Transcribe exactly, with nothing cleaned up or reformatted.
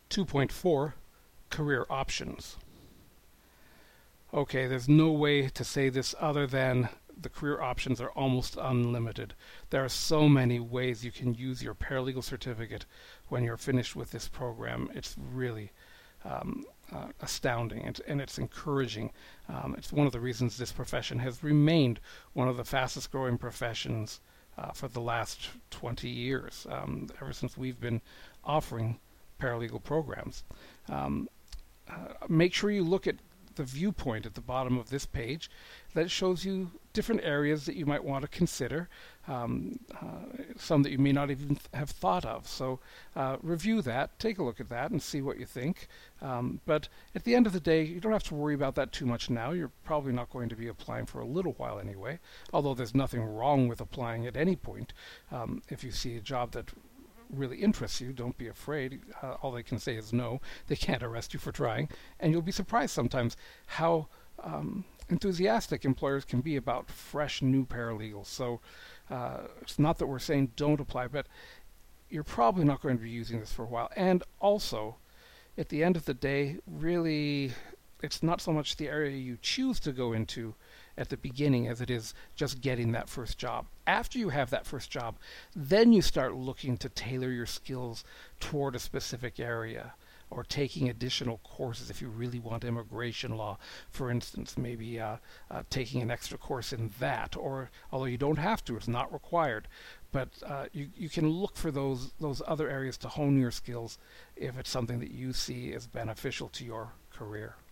two point four, Career Options. Okay, there's no way to say this other than the career options are almost unlimited. There are so many ways you can use your paralegal certificate when you're finished with this program. It's really um, uh, astounding, and, and it's encouraging. Um, it's one of the reasons this profession has remained one of the fastest growing professions uh, for the last twenty years, um, ever since we've been offering paralegal programs. Um, uh, make sure you look at the viewpoint at the bottom of this page that shows you different areas that you might want to consider, um, uh, some that you may not even th- have thought of. So uh, review that, take a look at that and see what you think. Um, but at the end of the day, you don't have to worry about that too much now. You're probably not going to be applying for a little while anyway, although there's nothing wrong with applying at any point. Um, if you see a job that really interests you, don't be afraid. Uh, all they can say is no. They can't arrest you for trying. And you'll be surprised sometimes how um, enthusiastic employers can be about fresh new paralegals. So uh, it's not that we're saying don't apply, but you're probably not going to be using this for a while. And also, at the end of the day, really, it's not so much the area you choose to go into at the beginning as it is just getting that first job. After you have that first job, then you start looking to tailor your skills toward a specific area, or taking additional courses if you really want immigration law, for instance, maybe uh, uh, taking an extra course in that, or although you don't have to, it's not required, but uh, you, you can look for those those other areas to hone your skills if it's something that you see as beneficial to your career.